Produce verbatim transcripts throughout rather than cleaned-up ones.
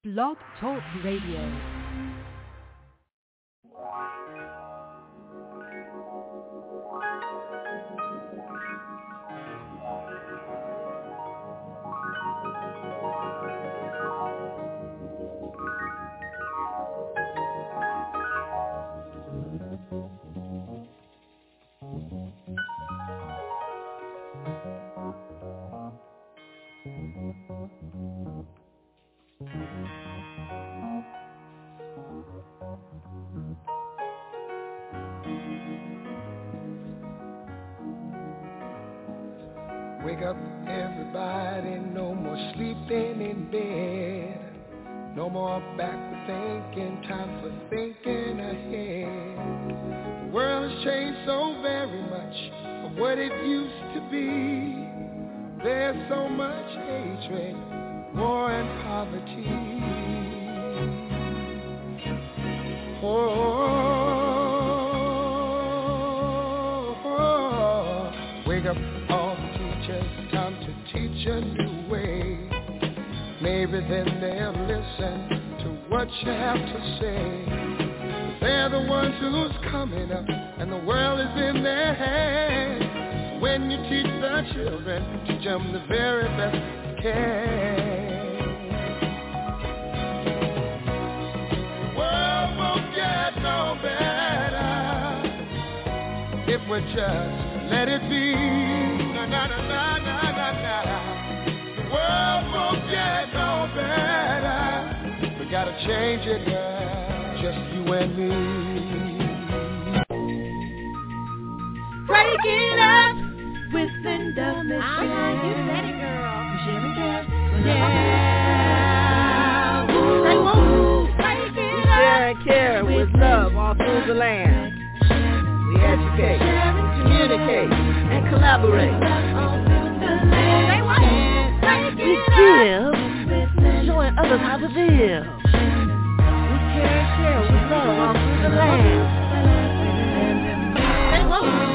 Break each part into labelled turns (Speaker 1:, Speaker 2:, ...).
Speaker 1: Blog Talk Radio.
Speaker 2: Wake up, everybody, no more sleeping in bed. No more backward thinking, time for thinking ahead. The world has changed so very much from what it used to be. There's so much hatred, war and poverty. Oh, oh, oh. Wake up, all teachers, time to teach a new way. Maybe then they'll listen to what you have to say. They're the ones who's coming up, and the world is in their hands. When you teach the children, teach them the very best you can. The world won't get no better if we just let it be. Na na na na na na na. The world won't get no better. We gotta change it, girl. Just you and me.
Speaker 3: Break it up with Linda Mitchell.
Speaker 4: Uh-huh, you said it, girl.
Speaker 3: Jimmy Cash. Yeah. Woo. Say woo. Break it
Speaker 5: We
Speaker 3: up.
Speaker 5: share and care with love all through the land. We educate, communicate, and collaborate.
Speaker 3: Say what? Break
Speaker 5: We
Speaker 3: it up.
Speaker 5: give, showing others how to live. We care and share with love all through the land.
Speaker 3: Say what?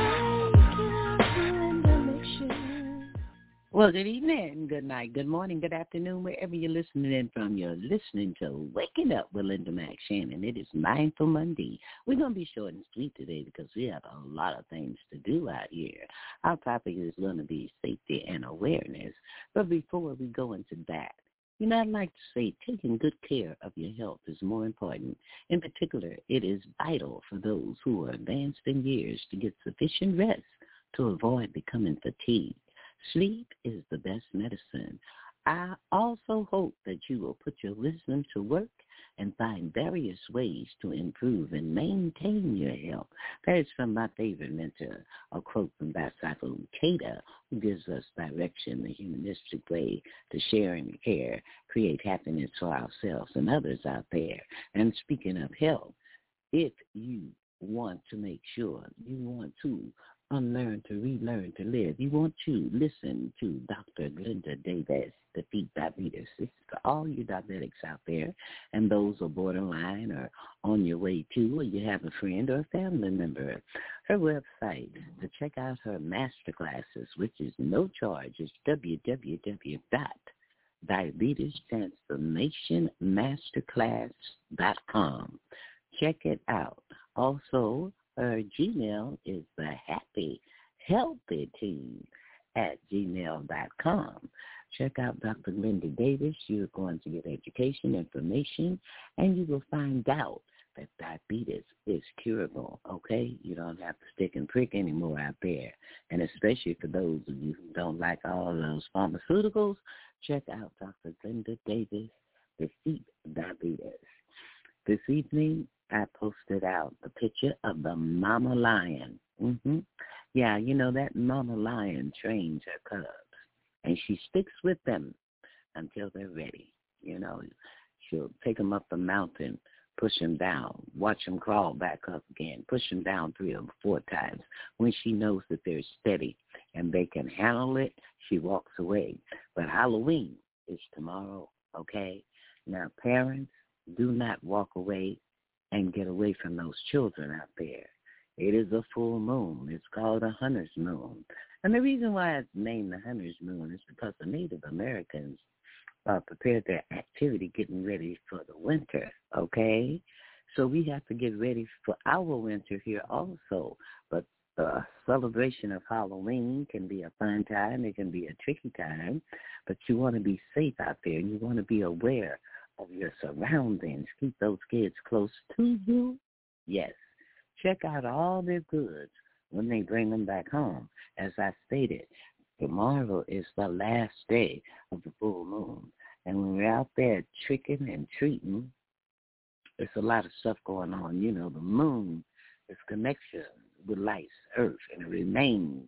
Speaker 6: Well, good evening, good night, good morning, good afternoon, wherever you're listening in from. You're listening to Waking Up with Linda Mac Shannon. It is Mindful Monday. We're going to be short and sweet today because we have a lot of things to do out here. Our topic is going to be safety and awareness. But before we go into that, you know, I'd like to say taking good care of your health is more important. In particular, it is vital for those who are advanced in years to get sufficient rest to avoid becoming fatigued. Sleep is the best medicine. I also hope that you will put your wisdom to work and find various ways to improve and maintain your health. That is from my favorite mentor, a quote from Basaku Keita, who gives us direction, the humanistic way to share and care, create happiness for ourselves and others out there. And speaking of health, if you want to make sure you want to unlearn to relearn to live, you want to listen to Doctor Glenda Davis, Defeat Diabetes. It's for all you diabetics out there and those who are borderline or on your way to, or you have a friend or a family member. Her website to check out her master classes, which is no charge, is w w w dot diabetes transformation masterclass dot com. Check it out. Also, her Gmail is the happy, healthy team at gmail dot com. Check out Doctor Linda Davis. You're going to get education, information, and you will find out that diabetes is curable, okay? You don't have to stick and prick anymore out there. And especially for those of you who don't like all those pharmaceuticals, check out Doctor Linda Davis, Defeat Diabetes. This evening, I posted out the picture of the mama lion. Mm-hmm. Yeah, you know, that mama lion trains her cubs, and she sticks with them until they're ready. You know, she'll take them up the mountain, push them down, watch them crawl back up again, push them down three or four times. When she knows that they're steady and they can handle it, she walks away. But Halloween is tomorrow, okay? Now, parents, do not walk away and get away from those children out there. It is a full moon. It's called a hunter's moon. And the reason why it's named the hunter's moon is because the Native Americans uh, prepared their activity getting ready for the winter, okay? So we have to get ready for our winter here also. But the celebration of Halloween can be a fun time. It can be a tricky time. But you want to be safe out there. You want to be aware of your surroundings. Keep those kids close to you. Yes. Check out all their goods when they bring them back home. As I stated, tomorrow is the last day of the full moon. And when we're out there tricking and treating, there's a lot of stuff going on. You know, the moon is connection with life's earth, and it remains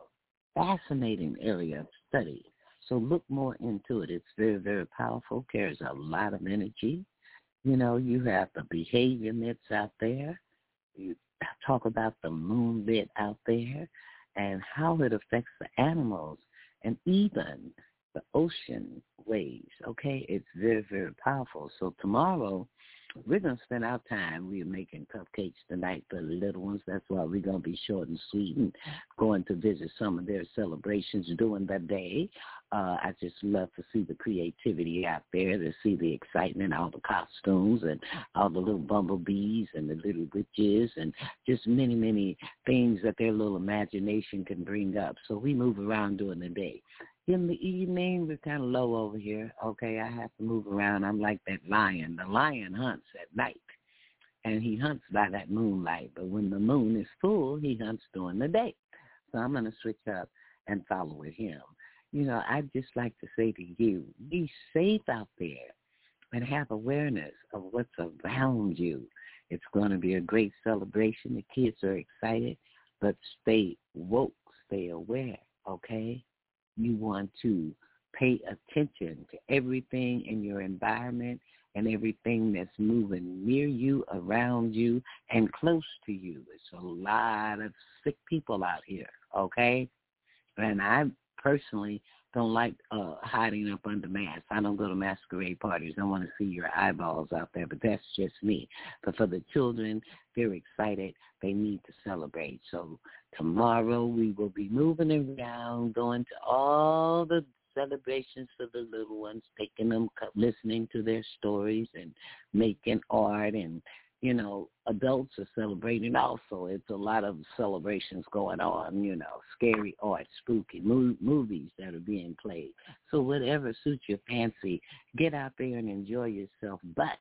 Speaker 6: a fascinating area of study. So look more into it. It's very, very powerful, carries a lot of energy. You know, you have the behavior myths out there. You talk about the moonlit out there and how it affects the animals and even the ocean waves, okay? It's very, very powerful. So tomorrow, we're going to spend our time. We're making cupcakes tonight for the little ones. That's why we're going to be short and sweet and going to visit some of their celebrations during the day. Uh, I just love to see the creativity out there, to see the excitement, all the costumes and all the little bumblebees and the little witches and just many, many things that their little imagination can bring up. So we move around during the day. In the evening, we're kind of low over here. Okay, I have to move around. I'm like that lion. The lion hunts at night, and he hunts by that moonlight. But when the moon is full, he hunts during the day. So I'm going to switch up and follow with him. You know, I'd just like to say to you, be safe out there and have awareness of what's around you. It's going to be a great celebration. The kids are excited, but stay woke, stay aware, okay? You want to pay attention to everything in your environment and everything that's moving near you, around you, and close to you. It's a lot of sick people out here, okay? And I personally don't like uh, hiding up under masks. I don't go to masquerade parties. I want to see your eyeballs out there, but that's just me. But for the children, they're excited. They need to celebrate. So tomorrow we will be moving around, going to all the celebrations for the little ones, taking them, listening to their stories and making art. And, you know, adults are celebrating also. It's a lot of celebrations going on, you know, scary art, spooky mo- movies that are being played. So whatever suits your fancy, get out there and enjoy yourself, but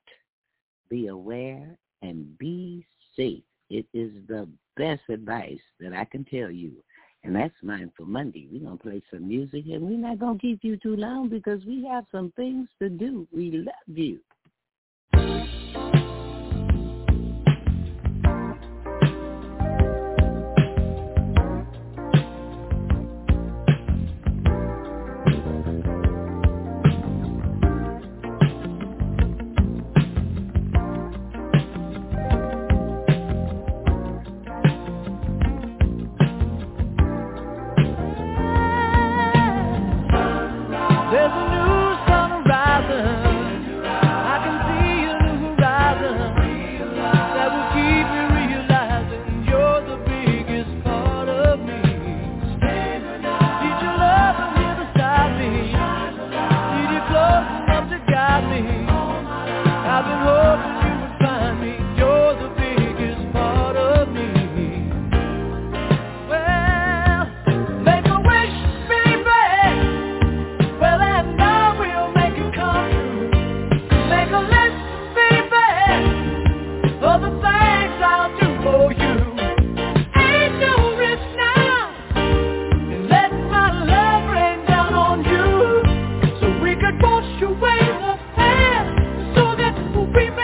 Speaker 6: be aware and be safe. It is the best advice that I can tell you. And that's Mindful Monday. We're going to play some music, and we're not going to keep you too long because we have some things to do. We love you.
Speaker 3: There's a new sun rising. I can see a new horizon that will keep me realizing you're the biggest part of me. Need your love here beside me. Need you close enough to guide me. I've been hoping you would find me. You're the biggest part of me. Well, make a wish, baby. Well, I know we'll make it come true. Make a list, baby, of the things I'll do for you. Ain't no risk now in letting my love rain down on you, so we could wash away the past, so that we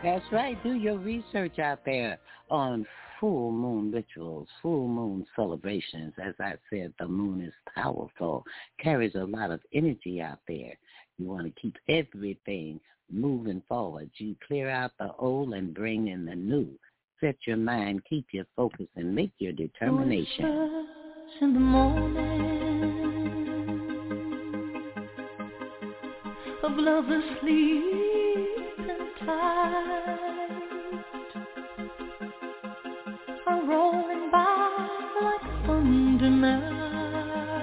Speaker 6: That's right. Do your research out there on full moon rituals, full moon celebrations. As I said, the moon is powerful, carries a lot of energy out there. You want to keep everything moving forward. You clear out the old and bring in the new. Set your mind, keep your focus, and make your determination.
Speaker 3: In the morning of lovers sleeping tight are rolling by like thunder now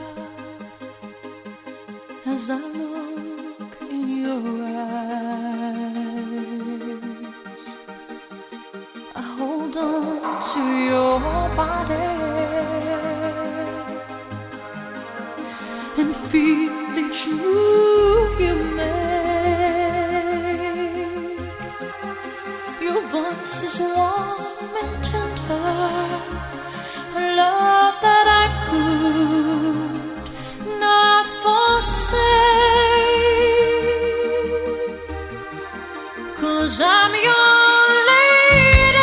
Speaker 3: as I look in your eyes. I hold on to your body and feel each move you make. Your voice is warm and tender, a love that I could not forsake, 'cause I'm your lady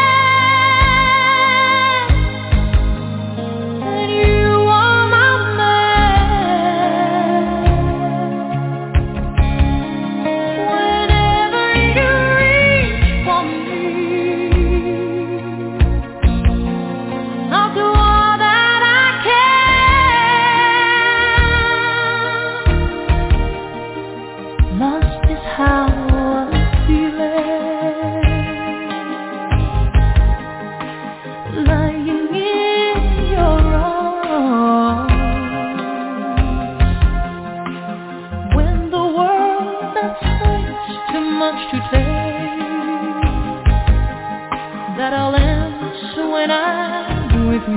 Speaker 3: and you are my man. Whenever you reach for me, I'll do all that I can. Lost is how I'm feeling, lying in your arms. When the world that takes too much to take, that I'll answer when I'm with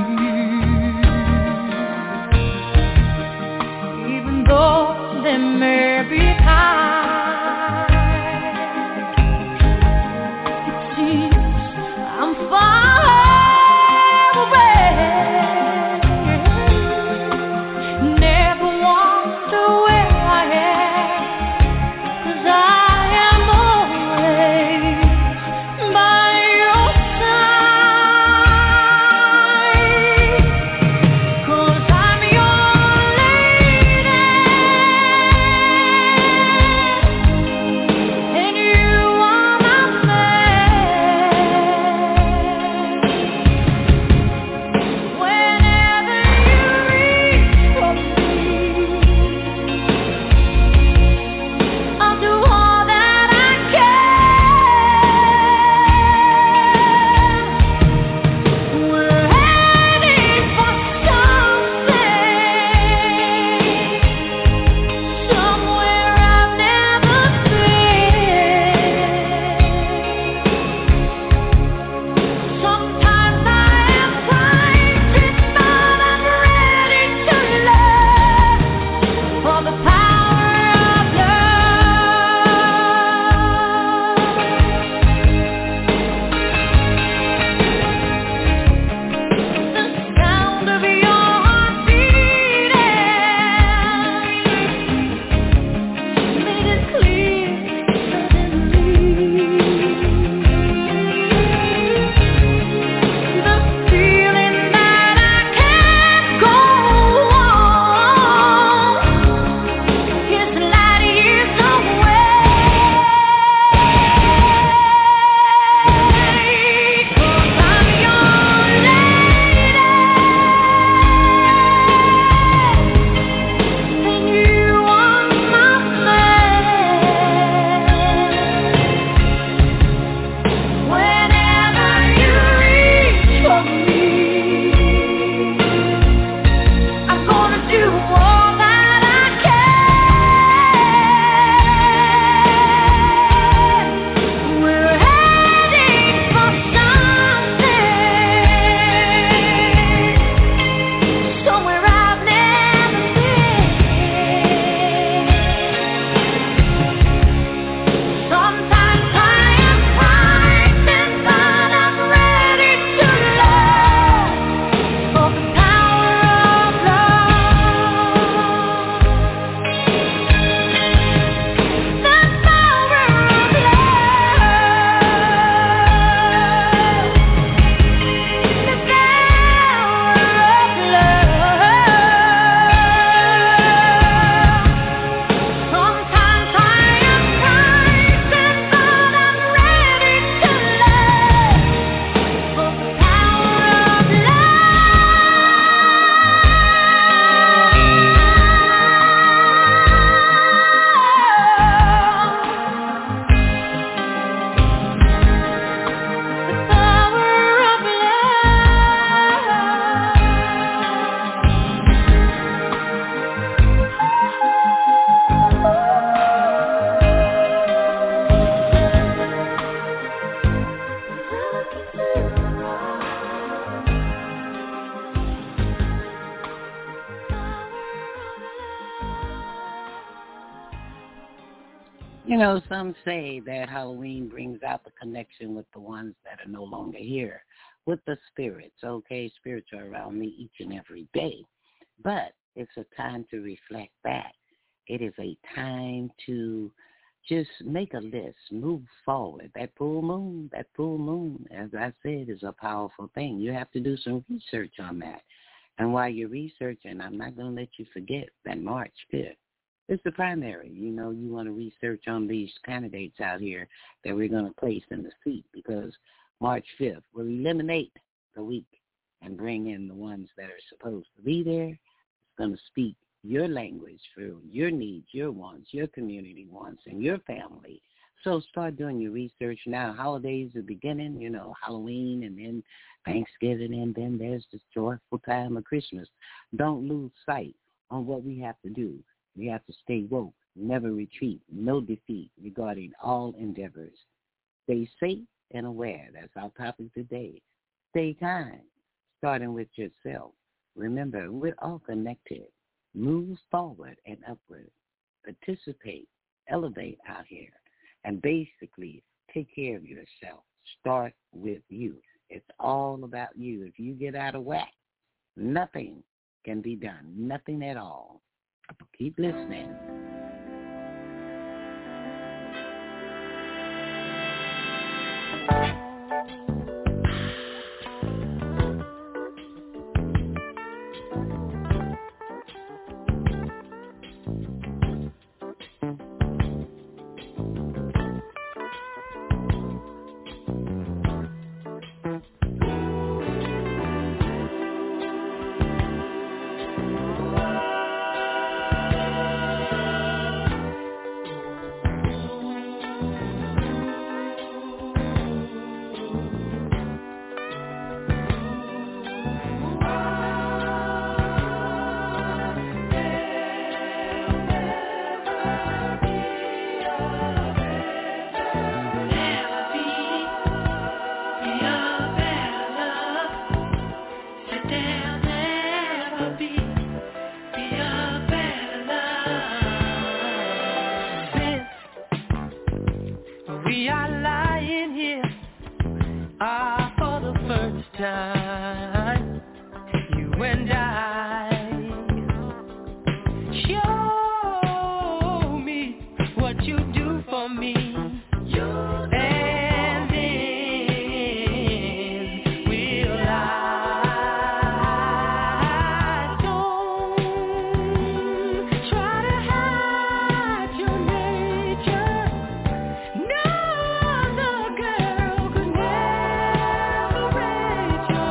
Speaker 3: you. Even though there may be times it seems I'm far away, never wonder where I am, 'cause I am always by your side, 'cause I'm your lady
Speaker 6: You know, some say that Halloween brings out the connection with the ones that are no longer here, with the spirits. Okay, spirits are around me each and every day. But it's a time to reflect back. It is a time to just make a list, move forward. That full moon, that full moon, as I said, is a powerful thing. You have to do some research on that. And while you're researching, I'm not going to let you forget that March fifth. It's the primary. You know, you want to research on these candidates out here that we're going to place in the seat, because March fifth will eliminate the weak and bring in the ones that are supposed to be there. It's going to speak your language for your needs, your wants, your community wants, and your family. So start doing your research now. Holidays are beginning, you know, Halloween and then Thanksgiving, and then there's this joyful time of Christmas. Don't lose sight on what we have to do. We have to stay woke, never retreat, no defeat regarding all endeavors. Stay safe and aware. That's our topic today. Stay kind, starting with yourself. Remember, we're all connected. Move forward and upward. Participate, elevate out here, and basically take care of yourself. Start with you. It's all about you. If you get out of whack, nothing can be done, nothing at all. Keep listening.
Speaker 3: No other girl could never rate you.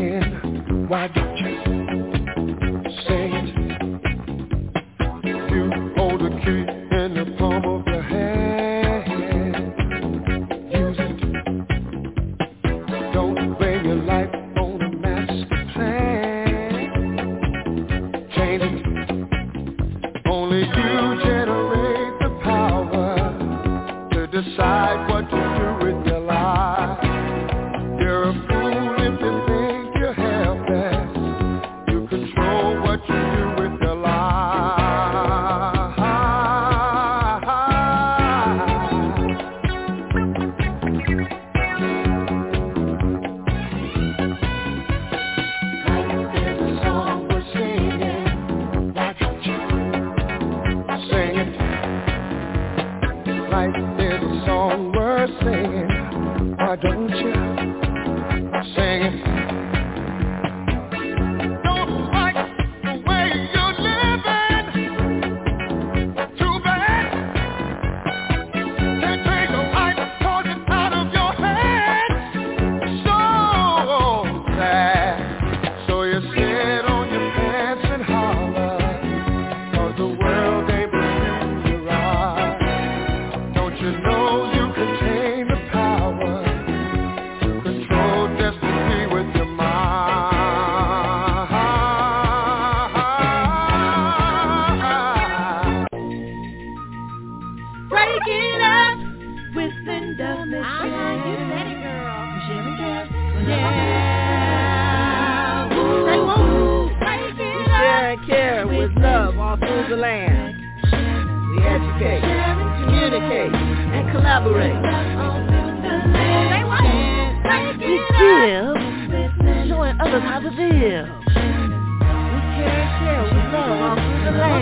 Speaker 2: singing, why don't you sing it? You hold the key in the palm of your hand. Use it. Don't bring your life on a master plan. Change it. Only you generate the power to decide what to do with your life. You're a fool if you think you have that. You control what you do with your life. Like there's a song we're singing, why don't you sing it? Like there's a song we're singing, why don't you sing it? Don't like the way you're living, too bad. Can't take a life, cause it's out of your hands. So sad. So you sit on your pants and holler, cause the world ain't bringing you right. Don't you know you can tame the power, control destiny with your mind.
Speaker 3: Break it up with Linda
Speaker 4: Uh-huh, you said it, girl.
Speaker 3: Yeah. Say woo. Break it
Speaker 5: We share and care with love all through the land. We educate, communicate, and collaborate.
Speaker 3: Say what? Break
Speaker 5: We
Speaker 3: it
Speaker 5: give, showing others how to live. We care and share with love all through the land.